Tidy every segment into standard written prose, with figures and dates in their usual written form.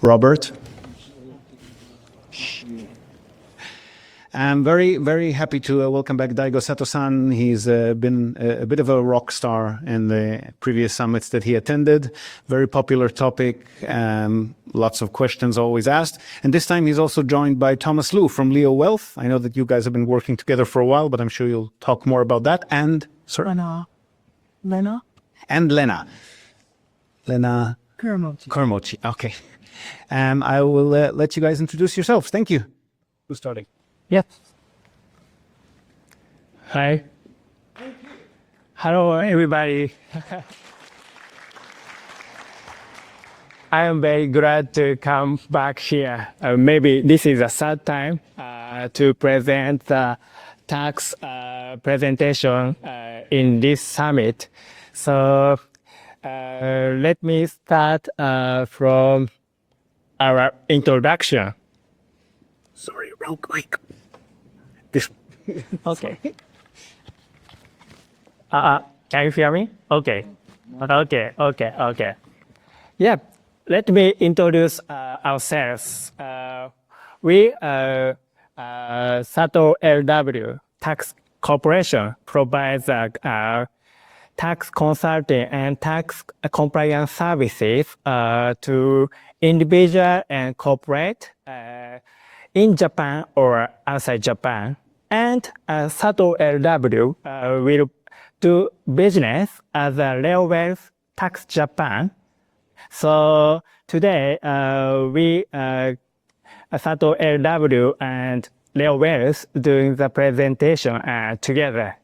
Robert. I'm very, very happy to welcome back Daigo Sato-san. He's been a bit of a rock star in the previous summits that he attended. Very popular topic, lots of questions always asked. And this time he's also joined by Thomas Lu from Leo Wealth. I know that you guys have been working together for a while, but I'm sure you'll talk more about that. And, sir? Lena? And Lena. Lena Kuramochi. Okay. I will let you guys introduce yourselves. Thank you. Who's starting? Yes. Hi. Hello, everybody. I am very glad to come back here. Maybe this is the third time to present the tax presentation in this summit. So let me start from our introduction. Sorry, wrong mic. This. Okay. Can you hear me? Okay. Okay. Yeah. Let me introduce ourselves. We Sato LW Tax Corporation provides tax consulting and tax compliance services to individual and corporate in Japan or outside Japan. And Sato LW will do business as a Leo Wealth Tax Japan. So today we Sato LW and Leo Wealth doing the presentation together.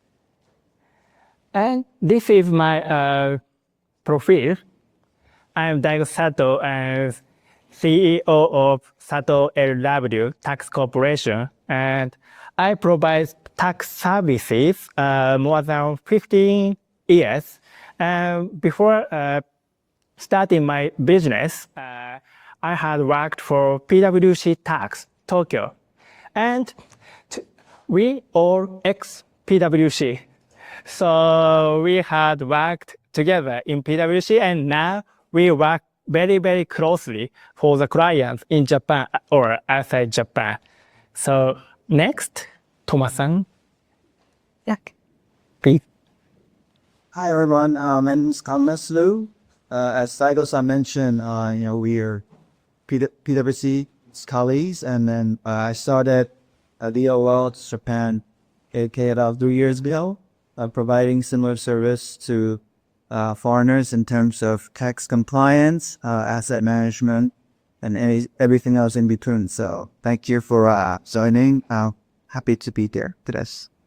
And this is my profile. I am Daigo Sato and CEO of Sato LW Tax Corporation, and I provide tax services more than 15 years. Before starting my business, I had worked for PwC Tax Tokyo, and we all ex-PwC. So we had worked together in PwC, and now we work very, very closely for the clients in Japan or outside Japan. So next, Thomas-san. Yeah. Please. Hi everyone, my name is Thomas Lu. As Daigo-san mentioned, we are PwC colleagues, and then I started Leo Wealth Japan about 3 years ago, providing similar service to foreigners in terms of tax compliance, asset management, and everything else in between. So thank you for joining. Happy to be there today.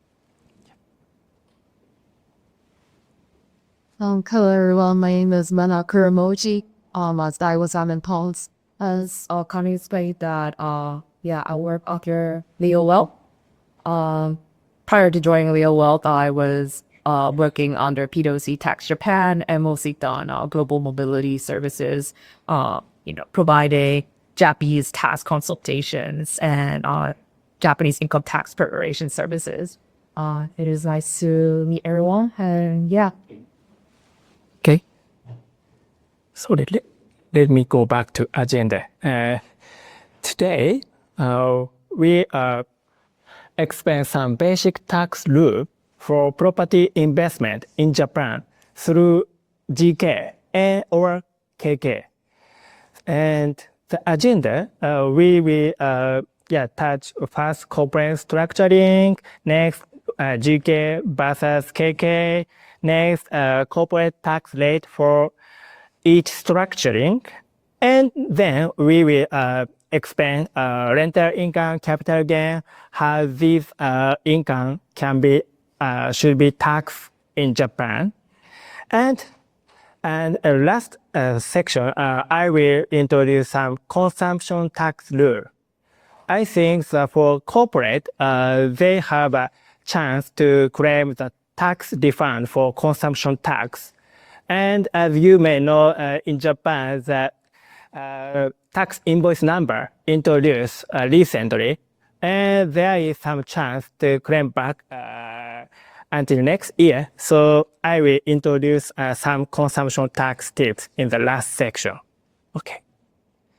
Hello everyone, my name is Lena Kuramochi. As Daigo-san and Thomas as Connie explained that I work under Leo Wealth. Prior to joining Leo Wealth, I was working under PwC Tax Japan and mostly done global mobility services, providing Japanese tax consultations and Japanese income tax preparation services. It is nice to meet everyone, and yeah. Okay. So let me go back to agenda. Today, we explain some basic tax rule for property investment in Japan through GK and or KK. And the agenda, we will touch first corporate structuring, next GK versus KK, next corporate tax rate for each structuring, and then we will explain rental income, capital gain, how this income should be taxed in Japan. And last section, I will introduce some consumption tax rule. I think that for corporate, they have a chance to claim the tax refund for consumption tax. And as you may know, in Japan, the tax invoice number introduced recently, and there is some chance to claim back until next year. So I will introduce some consumption tax tips in the last section. Okay.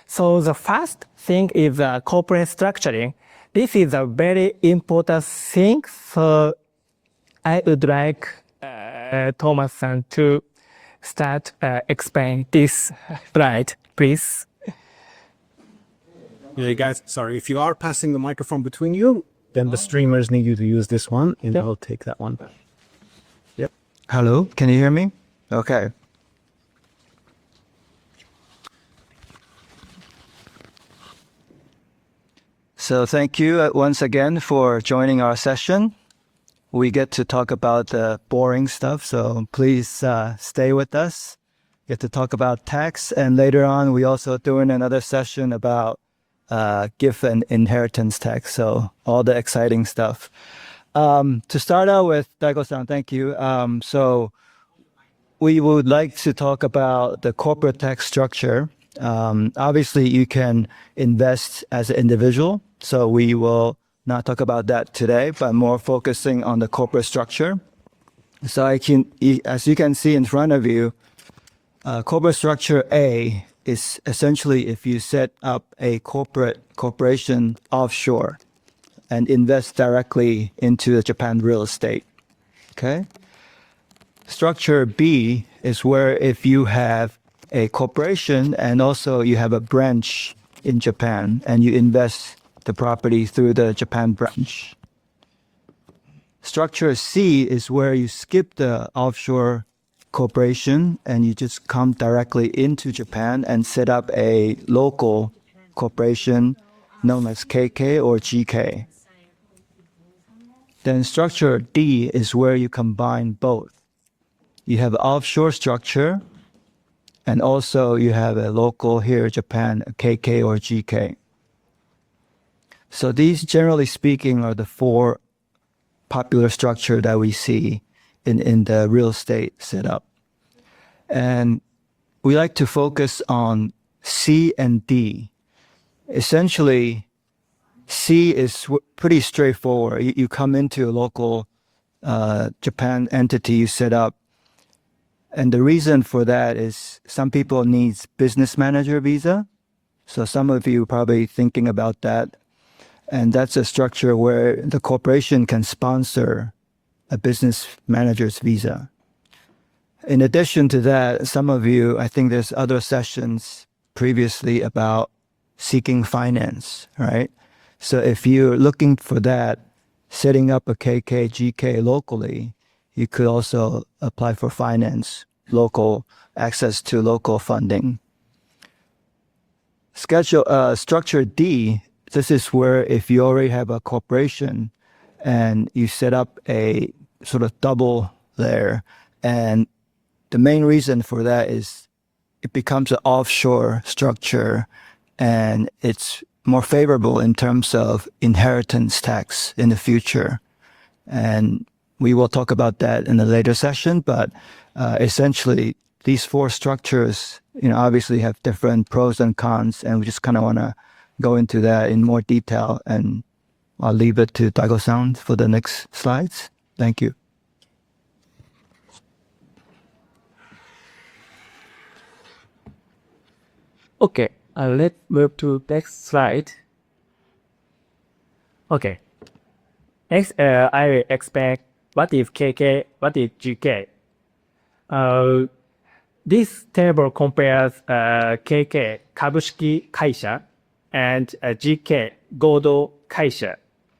So the first thing is corporate structuring. This is a very important thing. So I would like Thomas-san to start explain this slide, please. Yeah, guys, sorry. If you are passing the microphone between you, then the streamers need you to use this one, and I'll take that one. Yep. Hello, can you hear me? Okay. So thank you once again for joining our session. We get to talk about the boring stuff, so please stay with us. Get to talk about tax, and later on we also doing another session about gift and inheritance tax, so all the exciting stuff. To start out with, Daigo-san, thank you. So we would like to talk about the corporate tax structure. Obviously, you can invest as an individual, so we will not talk about that today, but more focusing on the corporate structure. So as you can see in front of you, corporate structure A is essentially if you set up a corporation offshore and invest directly into the Japan real estate. Okay. Structure B is where if you have a corporation and also you have a branch in Japan and you invest the property through the Japan branch. Structure C is where you skip the offshore corporation and you just come directly into Japan and set up a local corporation known as KK or GK. Then structure D is where you combine both. You have offshore structure and also you have a local here in Japan, a KK or GK. So these, generally speaking, are the four popular structure that we see in the real estate setup. And we like to focus on C and D. Essentially, C is pretty straightforward. You come into a local Japan entity you set up. And the reason for that is some people need business manager visa. So some of you are probably thinking about that. And that's a structure where the corporation can sponsor a business manager's visa. In addition to that, some of you, I think there's other sessions previously about seeking finance, right? So if you're looking for that, setting up a KK, GK locally, you could also apply for finance, local access to local funding. Structure D, this is where if you already have a corporation and you set up a sort of double there, and the main reason for that is it becomes an offshore structure and it's more favorable in terms of inheritance tax in the future. And we will talk about that in a later session, but essentially these four structures, obviously have different pros and cons, and we just kind of want to go into that in more detail, and I'll leave it to Daigo-san for the next slides. Thank you. Okay, let's move to next slide. Okay. Next, I will explain what is KK, what is GK. This table compares KK 株式会社 and GK 合同会社.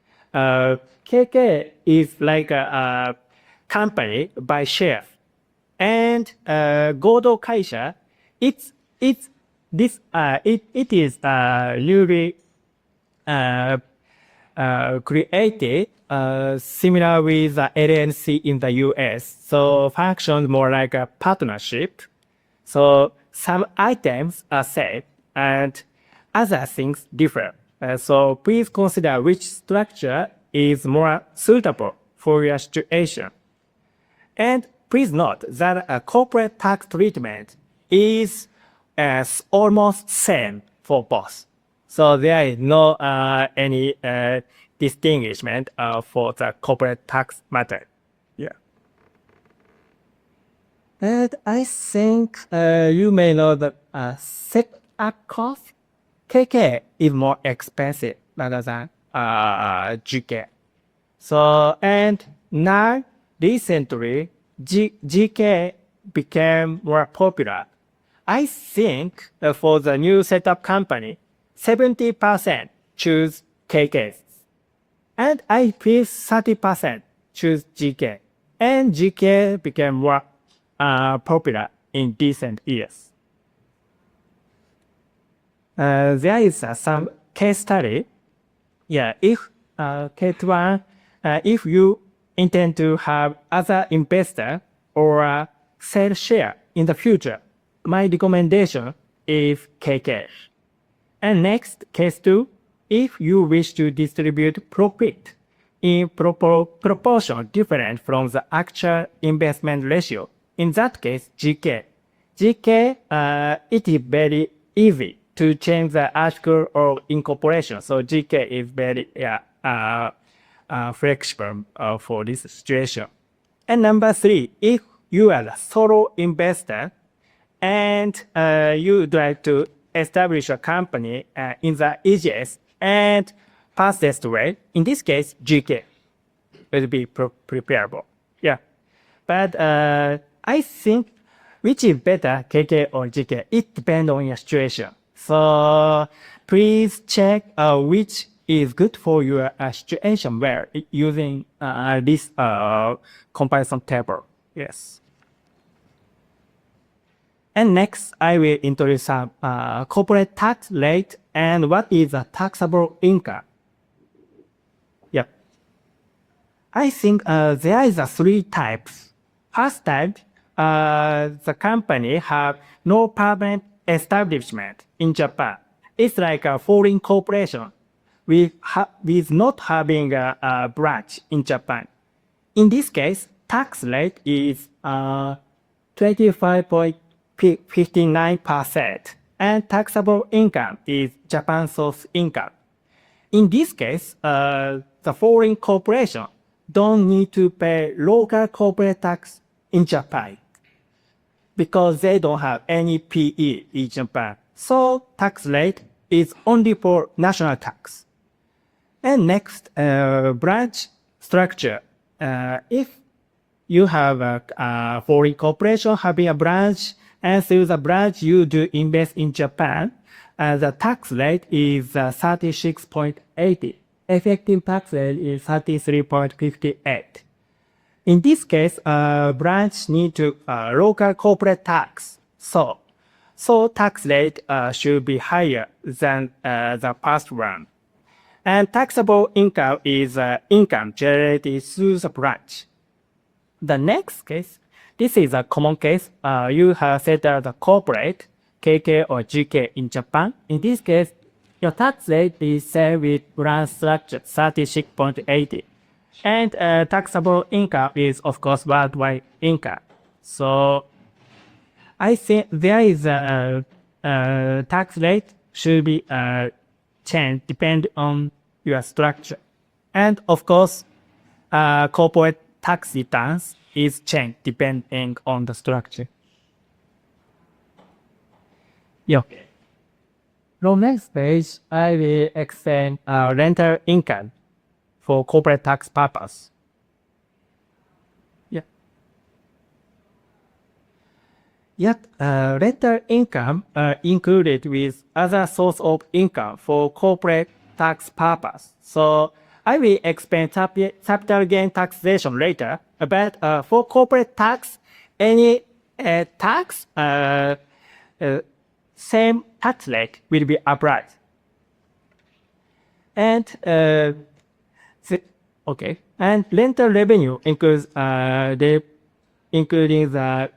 KK is like a company by share, and 合同会社 it is newly created similar with the LLC in the US, so functions more like a partnership. So some items are safe and other things differ. So please consider which structure is more suitable for your situation. And please note that a corporate tax treatment is almost same for both. So there is no any distinguishment for the corporate tax matter. Yeah. And I think you may know the setup cost KK is more expensive rather than GK. So, and now recently, GK became more popular. I think for the new setup company, 70% choose KK. And I feel 30% choose GK. And GK became more popular in recent years. There is some case study. Yeah, if case one, if you intend to have other investor or sell share in the future, my recommendation is KK. And next, case two, if you wish to distribute profit in proportion different from the actual investment ratio, in that case, GK. GK, it is very easy to change the article of incorporation. So GK is very flexible for this situation. And number three, if you are a solo investor and you would like to establish a company in the easiest and fastest way, in this case, GK will be preparable. Yeah. But I think which is better, KK or GK, it depends on your situation. So please check which is good for your situation where using this comparison table. Yes. And next, I will introduce some corporate tax rate and what is a taxable income. Yep. I think there is three types. First type, the company have no permanent establishment in Japan. It's like a foreign corporation with not having a branch in Japan. In this case, tax rate is 25.59% and taxable income is Japan source income. In this case, the foreign corporation don't need to pay local corporate tax in Japan because they don't have any PE in Japan. So tax rate is only for national tax. And next, branch structure. If you have a foreign corporation having a branch, and through the branch you do invest in Japan, the tax rate is 36.80. Effective tax rate is 33.58. In this case, branch need to local corporate tax. So tax rate should be higher than the past one. And taxable income is income generated through the branch. The next case, this is a common case. You have set up the corporate, KK or GK in Japan. In this case, your tax rate is set with branch structure 36.80. And taxable income is, of course, worldwide income. So I think there is a tax rate should be changed depending on your structure. And of course, corporate tax returns is changed depending on the structure. Yeah. On next page, I will explain rental income for corporate tax purpose. Yeah. Yet, rental income included with other source of income for corporate tax purpose. So I will explain capital gain taxation later, but for corporate tax, any tax, same tax rate will be applied. And and rental revenue includes includes the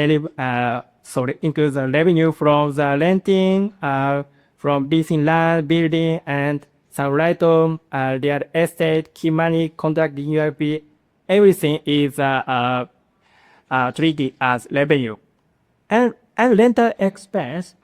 revenue from the renting, from leasing land, building, and some right-own real estate, key money, contract renewal fee. Everything is treated as revenue. And rental expense,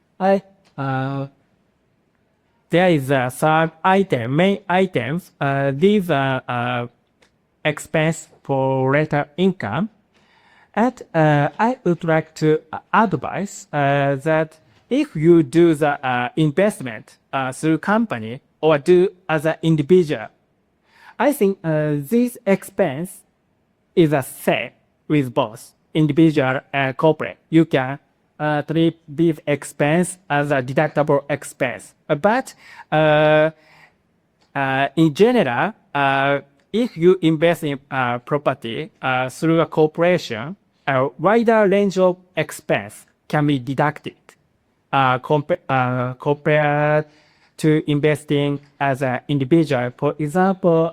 there is some main items. These are expense for rental income. And I would like to advise that if you do the investment through company or do as an individual, I think this expense is the same with both individual and corporate. You can treat this expense as a deductible expense. But in general, if you invest in property through a corporation, a wider range of expense can be deducted compared to investing as an individual. For example,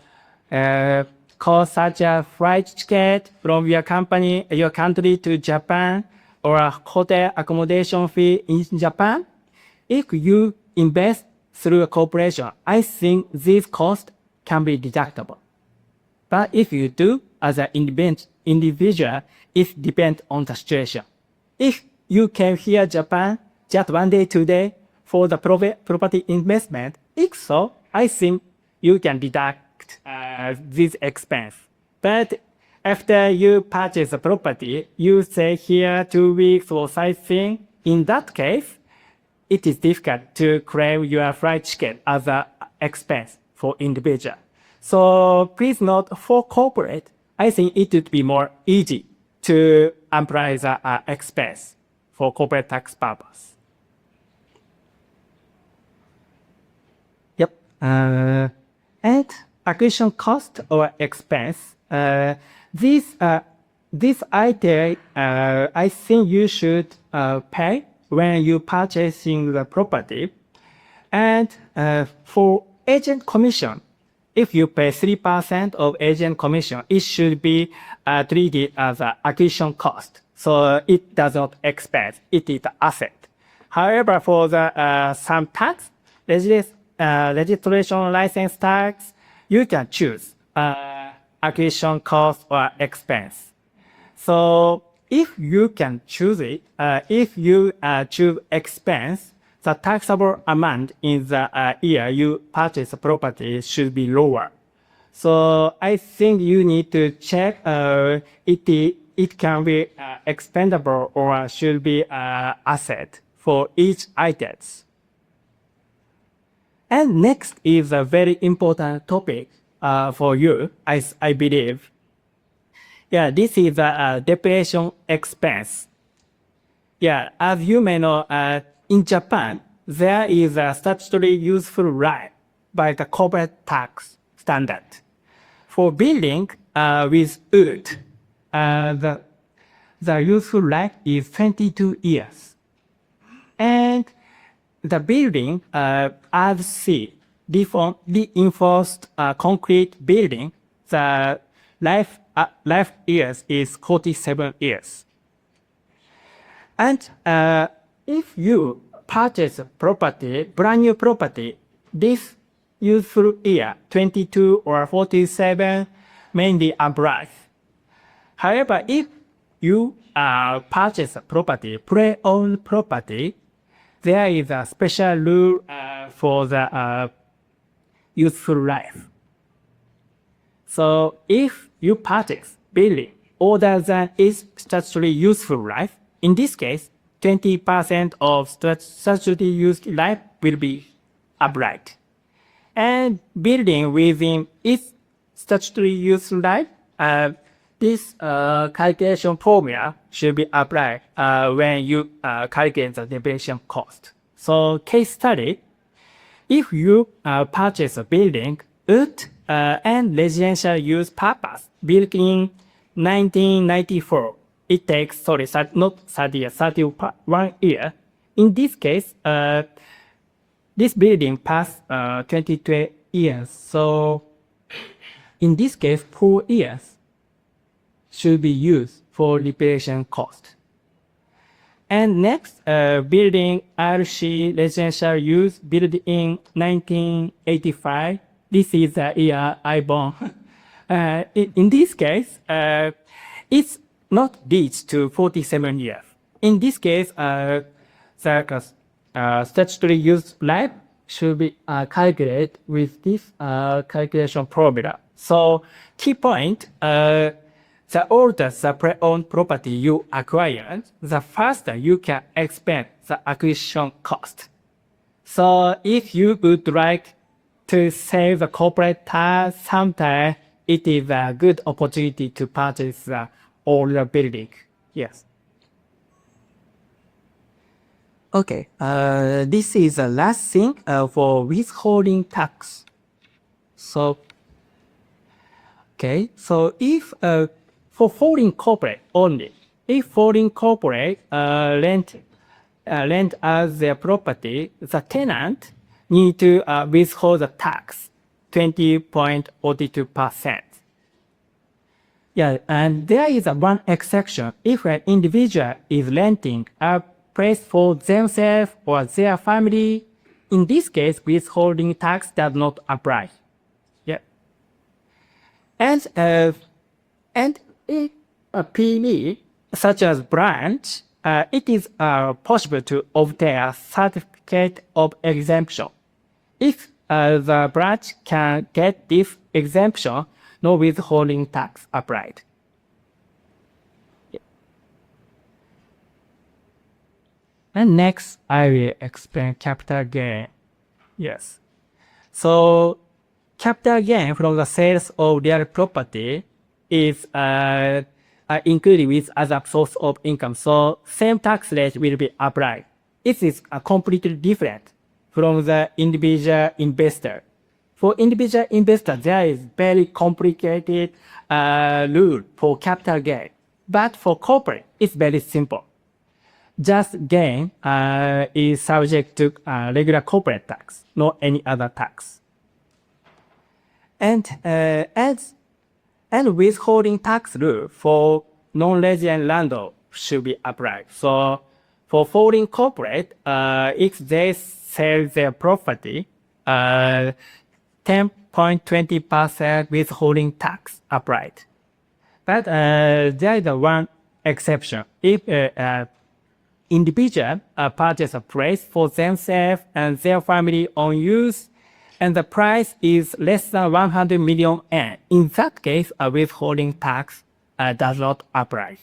costs such as flight ticket from your country to Japan, or a hotel accommodation fee in Japan. If you invest through a corporation, I think these costs can be deductible. But if you do as an individual, it depends on the situation. If you came here Japan just 1 day, 2 days for the property investment, if so, I think you can deduct this expense. But after you purchase a property, you stay here 2 weeks or sightseeing. In that case, it is difficult to claim your flight ticket as an expense for individual. So please note, for corporate, I think it would be more easy to apply the expense for corporate tax purpose. Yep. And acquisition cost or expense. This item, I think you should pay when you purchasing the property. And for agent commission, if you pay 3% of agent commission, it should be treated as an acquisition cost. So it does not expense, it is an asset. However, for the some tax, registration license tax, you can choose acquisition cost or expense. So if you can choose it, if you choose expense, the taxable amount in the year you purchase a property should be lower. So I think you need to check it can be expendable or should be asset for each items. And next is a very important topic for you, I believe. Yeah, this is a depreciation expense. Yeah, as you may know, in Japan, there is a statutory useful life by the corporate tax standard. For building with wood, the useful life is 22 years. And the building, as C, reinforced concrete building, the life years is 47 years. And if you purchase a property, brand new property, this useful year, 22 or 47, mainly applies. However, if you purchase a property, pre-owned property, there is a special rule for the useful life. So if you purchase building older than its statutory useful life, in this case, 20% of statutory useful life will be applied. And building within its statutory useful life, this calculation formula should be applied when you calculate the depreciation cost. So case study, if you purchase a building, wood and residential use purpose built in 1994, it takes, 31 years. In this case, this building passed 22 years. So in this case, 4 years should be used for reparation cost. And next, building RC residential use built in 1985. This is the year I born. In this case, it's not reached to 47 years. In this case, the statutory use life should be calculated with this calculation formula. So key point, the older the pre-owned property you acquire, the faster you can expend the acquisition cost. So if you would like to save the corporate tax, sometimes it is a good opportunity to purchase the older building. Yes. Okay, this is the last thing for withholding tax. So, okay, so if for foreign corporate only, if foreign corporate rent as their property, the tenant need to withhold the tax, 20.42%. Yeah, and there is a one exception. If an individual is renting a place for themselves or their family, in this case, withholding tax does not apply. Yeah. And in a PME, such as branch, it is possible to obtain a certificate of exemption. If the branch can get this exemption, no withholding tax applied. Yeah. And next, I will explain capital gain. Yes. So, capital gain from the sales of real property is included with other source of income. So, same tax rate will be applied. It is completely different from the individual investor. For individual investor, there is very complicated rule for capital gain. But for corporate, it's very simple. Just gain is subject to regular corporate tax, not any other tax. And withholding tax rule for non-resident landlord should be applied. So for foreign corporate, if they sell their property, 10.20% withholding tax applied. But there is one exception. If individual purchase a place for themselves and their family on use, and the price is less than 100 million yen, in that case, a withholding tax does not apply.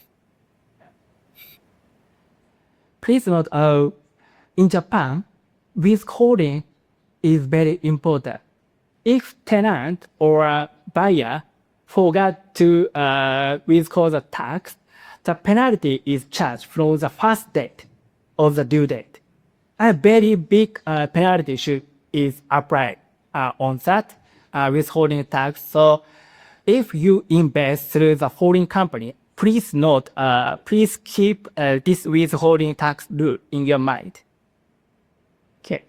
Please note, in Japan, withholding is very important. If tenant or buyer forgot to withhold the tax, the penalty is charged from the first date of the due date. A very big penalty is applied on that withholding tax. So if you invest through the foreign company, please note, please keep this withholding tax rule in your mind. Okay.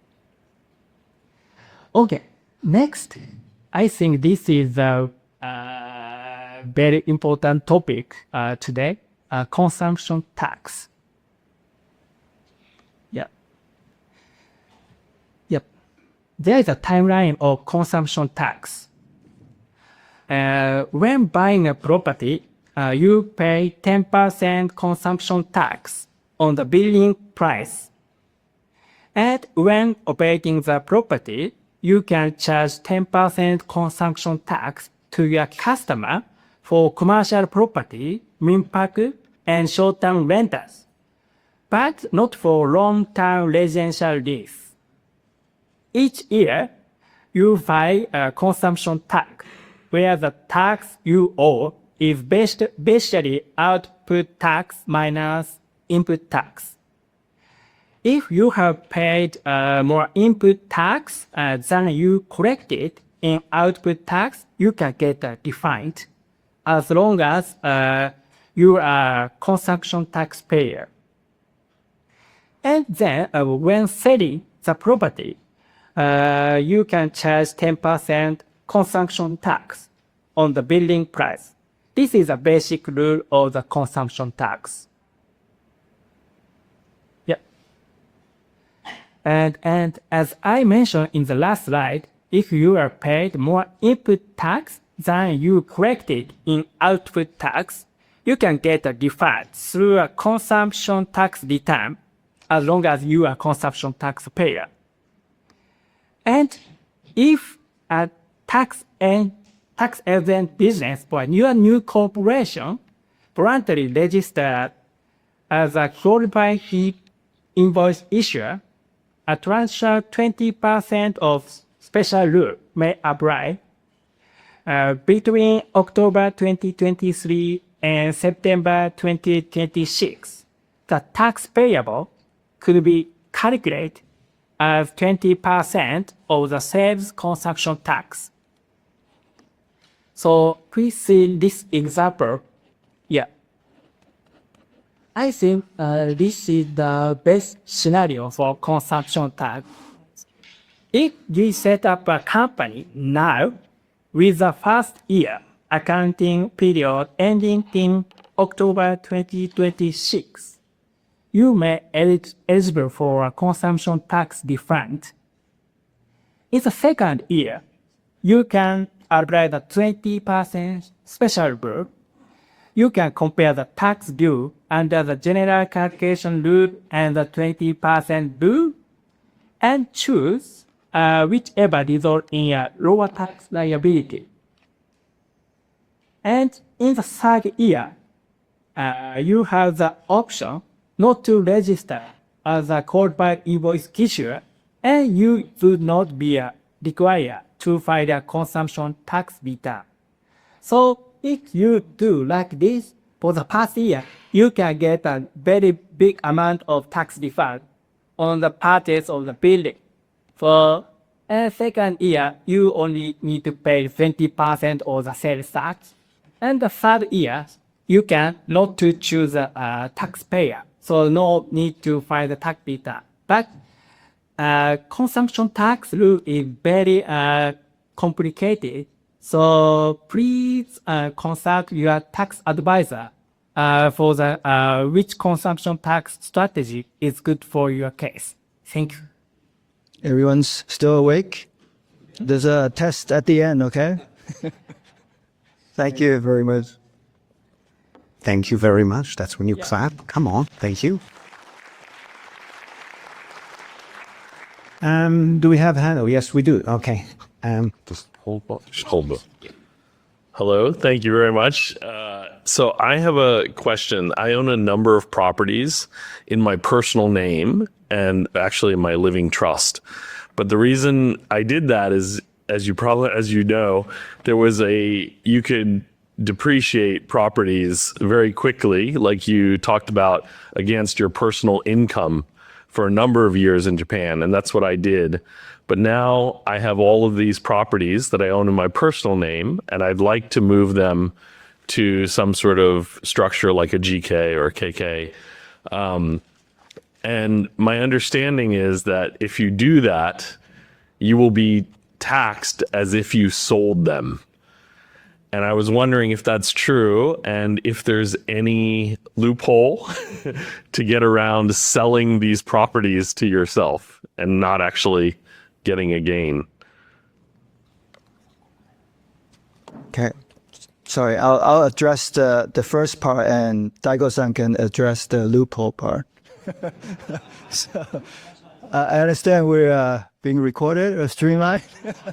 Okay. Next, I think this is a very important topic today, consumption tax. Yep. There is a timeline of consumption tax. When buying a property, you pay 10% consumption tax on the building price. And when operating the property, you can charge 10% consumption tax to your customer for commercial property, minpaku, and short-term renters, but not for long-term residential lease. Each year, you file a consumption tax, where the tax you owe is basically output tax minus input tax. If you have paid more input tax than you collected in output tax, you can get a refund as long as you are a consumption taxpayer. And then when selling the property, you can charge 10% consumption tax on the building price. This is a basic rule of the consumption tax. And as I mentioned in the last slide, if you are paid more input tax than you collected in output tax, you can get a refund through a consumption tax return as long as you are a consumption taxpayer. And if a tax exempt business or your new corporation voluntarily registered as a qualified invoice issuer, a transitional 20% of special rule may apply between October 2023 and September 2026. The tax payable could be calculated as 20% of the sales consumption tax. So please see this example. Yeah. I think this is the best scenario for consumption tax. If you set up a company now with the first year accounting period ending in October 2026, you may eligible for a consumption tax refund. In the second year, you can apply the 20% special rule. You can compare the tax due under the general calculation rule and the 20% rule and choose whichever result in a lower tax liability. And in the third year, you have the option not to register as a qualified invoice issuer, and you would not be required to file a consumption tax return. So if you do like this, for the past year, you can get a very big amount of tax refund on the purchase of the building. For a second year, you only need to pay 20% of the sales tax. And the third year, you can not to choose a taxpayer. So no need to file the tax return. But consumption tax rule is very complicated. So please consult your tax advisor for the which consumption tax strategy is good for your case. Thank you. Everyone's still awake? There's a test at the end, okay? Thank you very much. Thank you very much. That's when you clap. Come on. Thank you. Do we have a hand? Oh, yes, we do. Okay. Just hold on. Hello, thank you very much. So I have a question. I own a number of properties in my personal name and actually in my living trust. But the reason I did that is, as you know, you could depreciate properties very quickly, like you talked about, against your personal income for a number of years in Japan, and that's what I did. But now I have all of these properties that I own in my personal name, and I'd like to move them to some sort of structure like a GK or a KK. And my understanding is that if you do that, you will be taxed as if you sold them. And I was wondering if that's true and if there's any loophole to get around selling these properties to yourself and not actually getting a gain. Okay. Sorry, I'll address the first part and Daigo-san can address the loophole part. So, I understand we're being recorded or streamlined.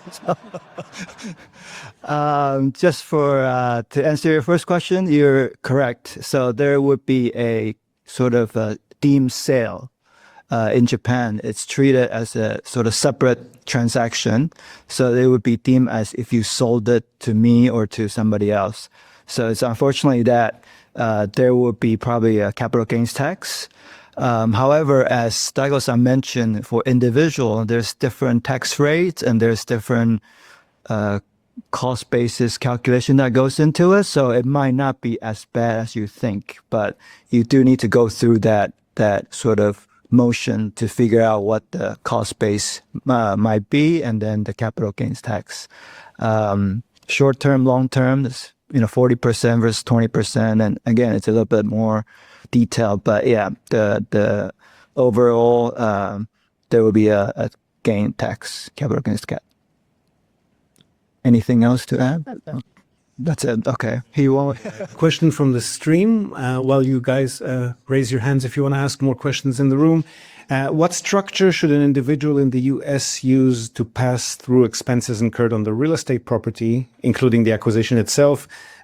Just to answer your first question, you're correct. So there would be a sort of a deemed sale. In Japan, it's treated as a sort of separate transaction. So it would be deemed as if you sold it to me or to somebody else. So it's unfortunately that there would be probably a capital gains tax. However, as Daigo-san mentioned, for individual, there's different tax rates and there's different cost basis calculation that goes into it. So it might not be as bad as you think, but you do need to go through that sort of motion to figure out what the cost base might be, and then the capital gains tax. Short term, long term, it's 40% versus 20%, and again, it's a little bit more detailed. But yeah, the overall there will be a gain tax, capital gains tax. Anything else to add? That's it. Okay. Question from the stream. While you guys raise your hands if you want to ask more questions in the room. What structure should an individual in the US use to pass through expenses incurred on the real estate property, including the acquisition itself,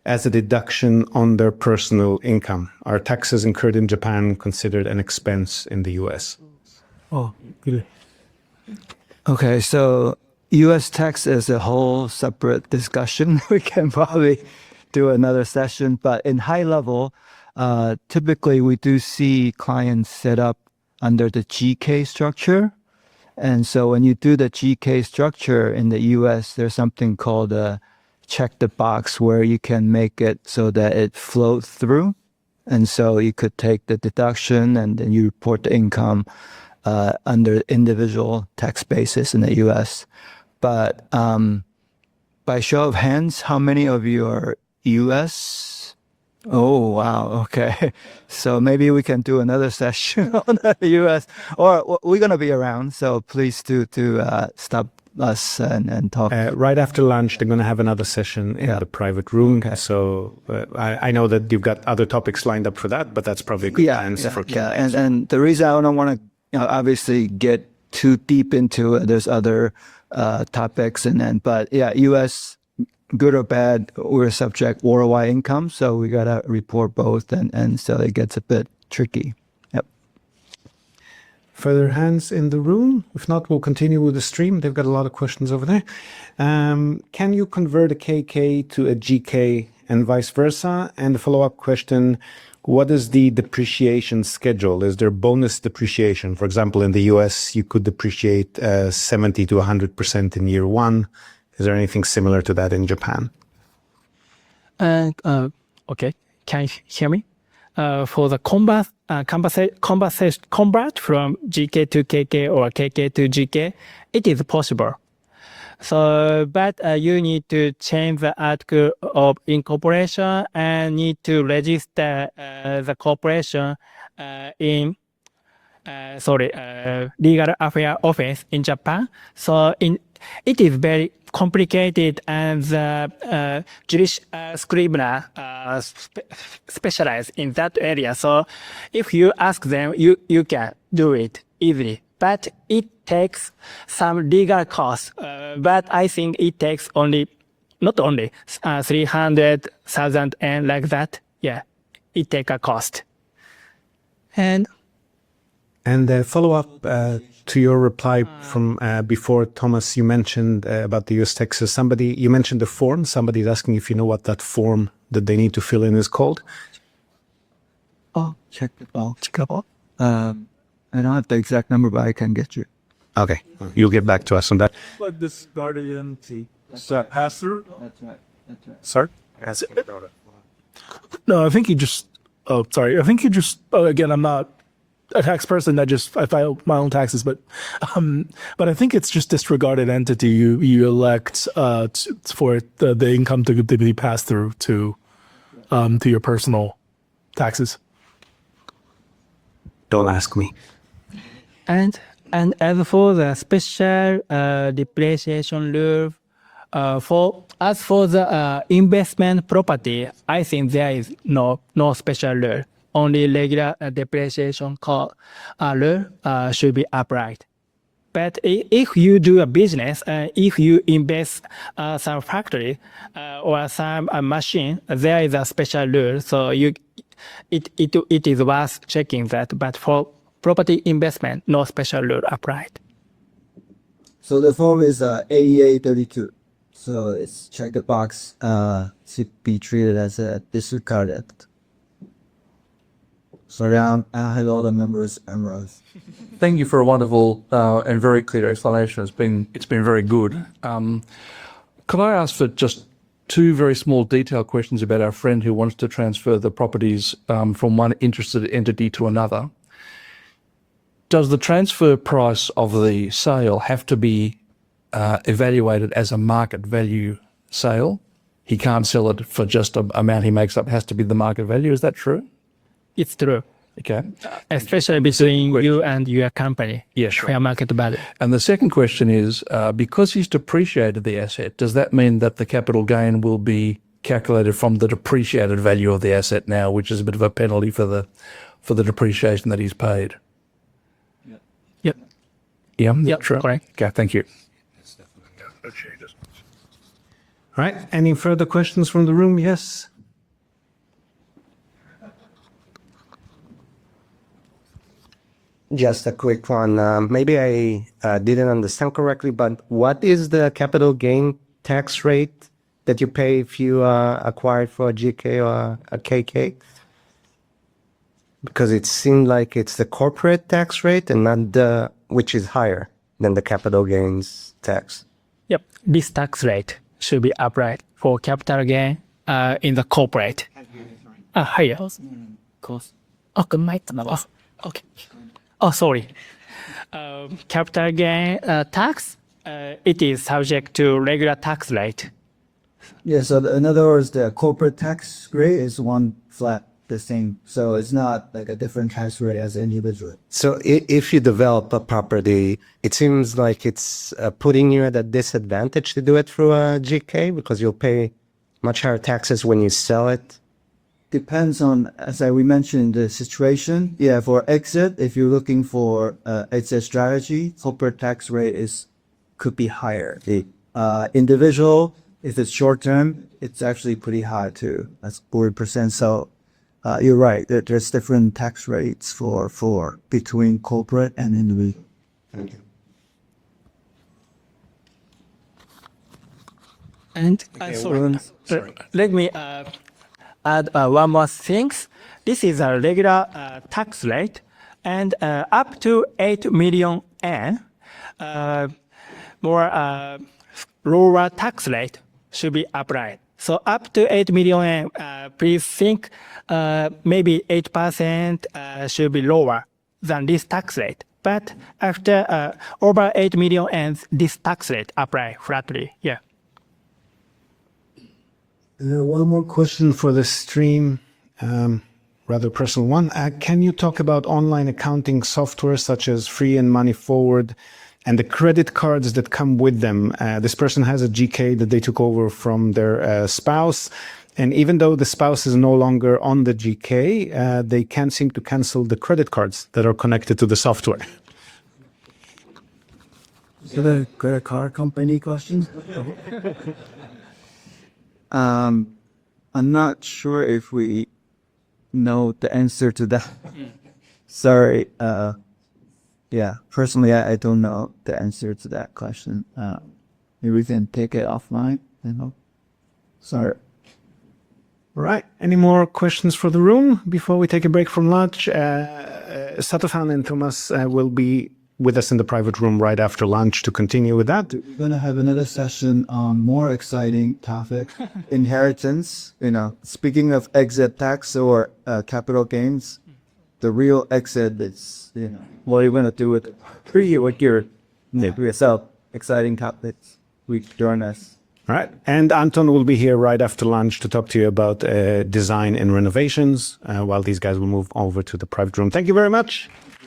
as a deduction on their personal income? Are taxes incurred in Japan considered an expense in the US? Oh, good. Okay, so U.S. tax is a whole separate discussion. We can probably do another session, but in high level, typically we do see clients set up under the GK structure. And so when you do the GK structure in the US, there's something called a check the box where you can make it so that it flows through. And so you could take the deduction and then you report the income under individual tax basis in the US. But by show of hands, how many of you are US? Oh, wow. Okay. So maybe we can do another session on the US, or we're going to be around. So please do stop us and talk. Right after lunch, they're going to have another session in the private room. So I know that you've got other topics lined up for that, but that's probably a good chance for Q&A. And the reason I don't want to obviously get too deep into it, there's other topics but US, good or bad, we're subject worldwide income, so we gotta report both, and so it gets a bit tricky. Yep. Further hands in the room? If not, we'll continue with the stream. They've got a lot of questions over there. Can you convert a KK to a GK and vice versa? And the follow-up question, what is the depreciation schedule? Is there bonus depreciation? For example, in the US, you could depreciate 70 to 100% in year one. Is there anything similar to that in Japan? Okay, can you hear me? For the convert from GK to KK or KK to GK, it is possible. So, but you need to change the article of incorporation and need to register the corporation in legal affairs office in Japan. So it is very complicated, and the scrivener specialize in that area. So if you ask them, you can do it easily. But it takes some legal costs. But I think it takes not only 300,000 yen like that. Yeah, it takes a cost. And the follow-up to your reply from before, Thomas, you mentioned about the US taxes. You mentioned the form. Somebody's asking if you know what that form that they need to fill in is called. Oh, check the box. I don't have the exact number, but I can get you. Okay, you'll get back to us on that. Like this guardian pass through? That's right. Sorry? No, I think you just, again, I'm not a tax person. I file my own taxes, but I think it's just disregarded entity. You elect for the income to be passed through to your personal taxes. Don't ask me. And as for the special depreciation rule, for the investment property, I think there is no special rule. Only regular depreciation rule should be applied. But if you do a business, if you invest some factory or some machine, there is a special rule. So it is worth checking that. But for property investment, no special rule applied. So the form is AEA 32. So it's check the box to be treated as a disregarded. Sorry, I have all the members and Thank you for a wonderful and very clear explanation. It's been very good. Could I ask for just two very small detailed questions about our friend who wants to transfer the properties from one interested entity to another? Does the transfer price of the sale have to be evaluated as a market value sale? He can't sell it for just an amount he makes up. It has to be the market value. Is that true? It's true. Okay. Especially between you and your company. Yeah, sure. Fair market value. And the second question is, because he's depreciated the asset, does that mean that the capital gain will be calculated from the depreciated value of the asset now, which is a bit of a penalty for the depreciation that he's paid? Yep. Yeah, Yep, true. correct. Okay, thank you. All right. Any further questions from the room? Yes. Just a quick one. Maybe I didn't understand correctly, but what is the capital gain tax rate that you pay if you acquire for a GK or a KK? Because it seemed like it's the corporate tax rate and not the, which is higher than the capital gains tax. Yep, this tax rate should be applied for capital gain in the corporate. Higher. Cost. Oh, okay. Oh, sorry. Capital gain tax, it is subject to regular tax rate. Yeah, so in other words, the corporate tax rate is one flat, the same. So it's not like a different tax rate as individual. So if you develop a property, it seems like it's putting you at a disadvantage to do it through a GK because you'll pay much higher taxes when you sell it. Depends on, we mentioned, the situation. Yeah, for exit, if you're looking for exit strategy, corporate tax rate could be higher. The individual, if it's short term, it's actually pretty high too. That's 40%. So you're right. There's different tax rates for between corporate and individual. Thank you. And let me add one more thing. This is a regular tax rate, and up to 8 million yen, more lower tax rate should be applied. So up to 8 million yen, please think maybe 8% should be lower than this tax rate. But after over 8 million yen, this tax rate apply flatly. Yeah. One more question for the stream, rather personal one. Can you talk about online accounting software such as Free and Money Forward and the credit cards that come with them? This person has a GK that they took over from their spouse. And even though the spouse is no longer on the GK, they can't seem to cancel the credit cards that are connected to the software. So the credit card company questions? I'm not sure if we know the answer to that. Sorry. Yeah, personally, I don't know the answer to that question. Maybe we can take it offline. Sorry. All right. Any more questions for the room before we take a break from lunch? Sato-san and Thomas will be with us in the private room right after lunch to continue with that. We're going to have another session on more exciting topic, inheritance. Speaking of exit tax or capital gains, the real exit is, what are you going to do with it? With your yourself. Exciting topics. Join us. All right. And Anton will be here right after lunch to talk to you about design and renovations while these guys will move over to the private room. Thank you very much.